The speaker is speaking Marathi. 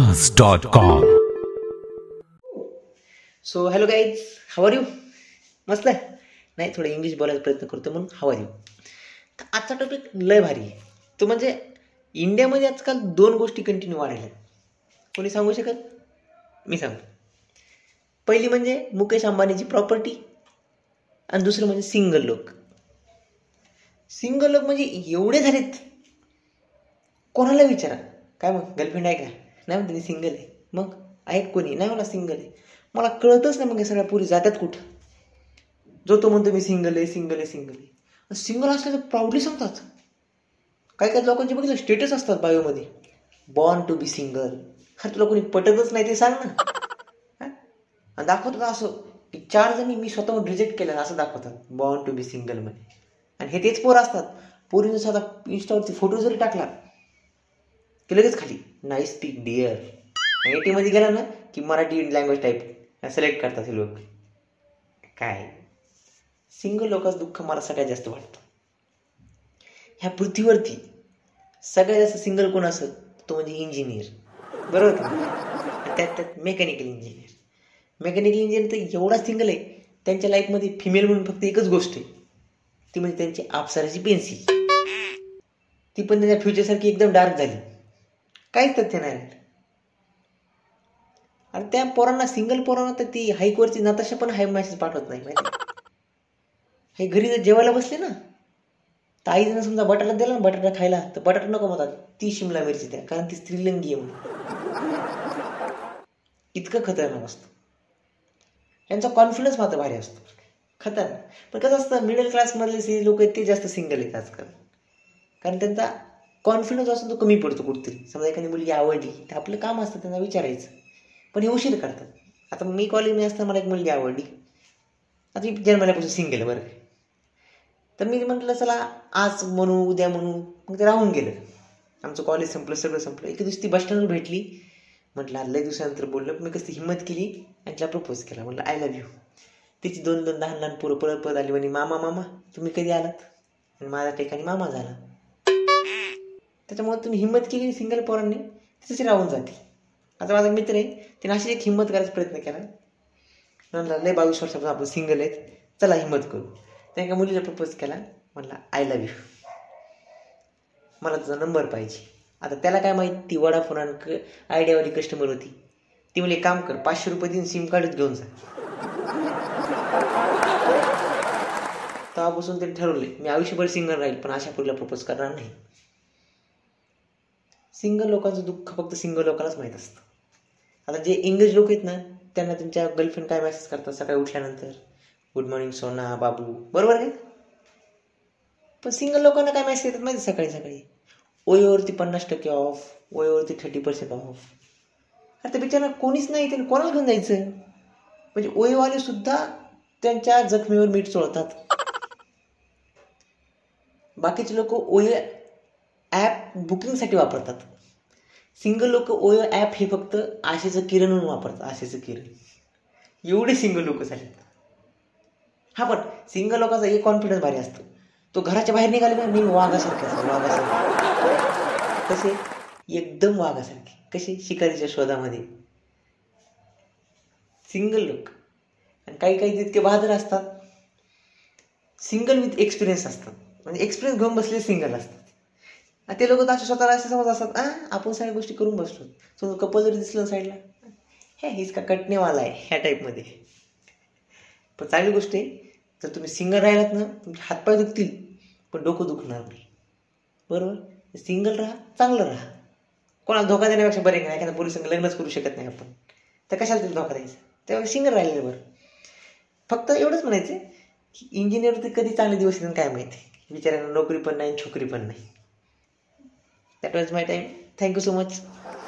Aryanas.com. So hello guys, how are you? मस्त आहे नाही, थोडं इंग्लिश बोलायचा प्रयत्न करतो म्हणून हाव आर यू. तर आजचा टॉपिक लय भारी आहे. तो म्हणजे इंडियामध्ये आजकाल दोन गोष्टी कंटिन्यू वाढायला. कोणी सांगू शकत? मी सांगतो. पहिली म्हणजे मुकेश अंबानीची प्रॉपर्टी आणि दुसरं म्हणजे सिंगल लोक. सिंगल लोक म्हणजे एवढे झालेत, कोणाला विचारा काय मग गर्लफ्रेंड आहे का? नाही म्हणते मी सिंगल आहे. मग आहे कोणी? नाही, मला सिंगल आहे. मला कळतच नाही मग हे सगळ्या पुरी जातात कुठं. जो तो म्हणतो मी सिंगल आहे, सिंगल आहे, सिंगल आहे. सिंगल असलं तर प्राऊडली सांगतात. काही काही लोकांचे बघितलं स्टेटस असतात बायोमध्ये, बॉर्न टू बी सिंगल. अरे तुला कोणी पटतच नाही ते सांग ना. आणि दाखवतात असं की 4 जणी मी स्वतःहून रिजेक्ट केलं असं दाखवतात बॉर्न टू बी सिंगल मध्ये. आणि हे तेच पोर असतात. पोरीनं साधा इंस्टावरती फोटो जरी टाकला की लगेच खाली नाईस स्पीक डिअर. आणि AT मध्ये गेला ना की मराठी लँग्वेज टाईप सिलेक्ट करतात हे लोक. काय सिंगल लोकांचं दुःख मला सगळ्यात जास्त वाटतं. ह्या पृथ्वीवरती सगळ्यात जास्त सिंगल कोण असत? तो म्हणजे इंजिनियर, बरोबर का? आणि त्यात मेकॅनिकल इंजिनियर. मेकॅनिकल इंजिनियर तर एवढा सिंगल आहे, त्यांच्या लाईफमध्ये फिमेल म्हणून फक्त एकच गोष्ट आहे, ती म्हणजे त्यांची अप्सराची पेन्सिल. ती पण त्यांच्या फ्युचरसारखी एकदम डार्क झाली, काहीच तथ्य नाही राहिलं. आणि त्या पोरांना, सिंगल पोरांना तर ती हाईकवरची नताशा पण हाय मेसेज पाठवत नाही माहिती. हे घरी जर जेवायला बसले ना, तर आई जर समजा बटाटा दिला ना, बटाटा खायला, तर बटाटा नको म्हणतात, ती शिमला मिरची द्या, कारण ती स्त्रीलिंगी आहे म्हणून. इतकं खतरनाक असतं. यांचा कॉन्फिडन्स मात्र भारी असतो, खतरनाक. पण कसं असतं, मिडल क्लासमधले लोक आहेत ते जास्त सिंगल आहेत आजकाल. कारण त्यांचा कॉन्फिडन्स असतो तो कमी पडतो कुठतरी. समजा एखादी मुलगी आवडली तर आपलं काम असतं त्यांना विचारायचं, पण हे उशीर करतात. आता मी कॉलेजमध्ये असताना मला एक मुलगी आवडली. आता मी जन्मल्यापासून सिंगल बरं. तर मी म्हटलं चला आज म्हणू, उद्या म्हणू, मग ते राहून गेलं. आमचं कॉलेज संपलं, सगळं संपलं. एके दिवशी ती बस स्टँडवर भेटली. म्हटलं लय दिवसानंतर बोललं. मी कसं हिंमत केली आणि तिला प्रपोज केला. म्हटलं आय लव्ह यू. तिची 2-2 लहान पोरं पळत पळत आली. म्हणे मामा मामा तुम्ही कधी आलात? आणि माझ्या ठिकाणी मामा झाला. त्याच्यामुळे तुम्ही हिंमत केली सिंगल पोरांनी, तशी राहून जाते. आता माझा मित्र आहे, त्याने अशी एक हिंमत करायचा प्रयत्न केला. म्हटलं लय 22 वर्षापासून आपण सिंगल आहेत, चला हिंमत करू. त्या एका मुलीला प्रपोज केला. म्हटलं आय लव्ह यू, मला तुझा नंबर पाहिजे. आता त्याला काय माहिती, ती वडाफोन आयडियावाली कस्टमर होती. ती म्हणजे काम कर, 500 रुपये देऊन सिम कार्डच घेऊन जा. तेव्हापासून त्यांनी ठरवले मी आयुष्यभर सिंगल राहील, पण अशा पोरीला प्रपोज करणार नाही. सिंगल लोकांचं दुःख फक्त सिंगल लोकांनाच माहीत असतं. आता जे इंग्लिश लोक आहेत ना, त्यांना त्यांच्या गर्लफ्रेंड काय मेसेज करतात सकाळी उठल्यानंतर, गुड मॉर्निंग सोना बाबू, बरोबर आहे. पण सिंगल लोकांना काय मेसेज येतात माहिती सकाळी सकाळी, ओयोवरती 50% ऑफ, ओयोवरती 30% ऑफ. आता बिचारा कोणीच नाही, त्यांनी कोणाला घेऊन जायचं? म्हणजे ओयोवाले सुद्धा त्यांच्या जखमीवर मीठ चोळतात. बाकीचे लोक ओयो ॲप बुकिंगसाठी वापरतात. सिंगल लोक ओयो ॲप हे फक्त आशेचं किरण म्हणून वापरतात. आशेचं किरण, एवढे सिंगल लोक झालेत. हा, पण सिंगल लोकांचा एक कॉन्फिडन्स भारी असतो. तो घराच्या बाहेर निघाले ना, मी वाघासारखे असतो, वाघासारखे. कसे? एकदम वाघासारखे. कसे? शिकारीच्या शोधामध्ये. सिंगल लोक. आणि काही काही तितके बहादर असतात, सिंगल विथ एक्सपिरियन्स असतात. म्हणजे एक्सपिरियन्स घेऊन बसलेले सिंगल असतात. ते लोक तर असे स्वतःला असे समज असतात, आपण सगळ्या गोष्टी करून बसलो. समजा कपल जरी दिसलं साईडला, हे हिसका कटणेवाला आहे, ह्या टाईपमध्ये. पण चांगली गोष्ट आहे, जर तुम्ही सिंगल राहिलात ना, तुमचे हातपाय दुखतील पण डोकं दुखणार नाही, बरोबर. सिंगल राहा, चांगलं राहा. कोणाला धोका देण्यापेक्षा बरे नाही. एखाद्या पोलिसांना लग्नच करू शकत नाही आपण, तर कशाला तिला धोका द्यायचा? तेव्हा सिंगल राहिलेलं बरं. फक्त एवढंच म्हणायचं की इंजिनियर तर कधी चांगले दिवस येतात काय माहिती. बिचाऱ्यांना नोकरी पण नाही, छोकरी पण नाही. That was my time. Thank you so much.